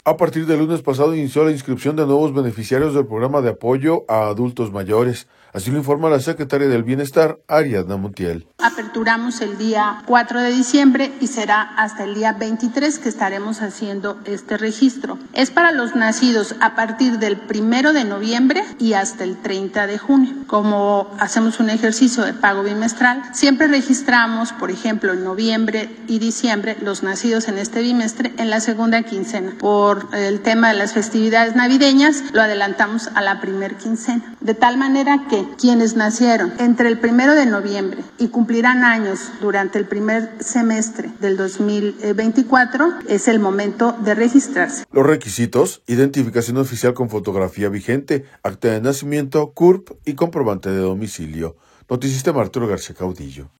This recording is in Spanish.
A partir del lunes pasado inició la inscripción de nuevos beneficiarios del programa de apoyo a adultos mayores. Así lo informa la secretaria del Bienestar, Ariadna Montiel. Aperturamos el día 4 de diciembre y será hasta el día 23 que estaremos haciendo este registro. Es para los nacidos a partir del 1 de noviembre y hasta el 30 de junio. Como hacemos un ejercicio de pago bimestral, siempre registramos, por ejemplo, en noviembre y diciembre, los nacidos en este bimestre en la segunda quincena. Por el tema de las festividades navideñas, lo adelantamos a la primer quincena. De tal manera que quienes nacieron entre el 1 de noviembre y cumplirán años durante el primer semestre del 2024, es el momento de registrarse. Los requisitos: identificación oficial con fotografía vigente, acta de nacimiento, CURP y comprobante de domicilio. Noticista Arturo García Caudillo.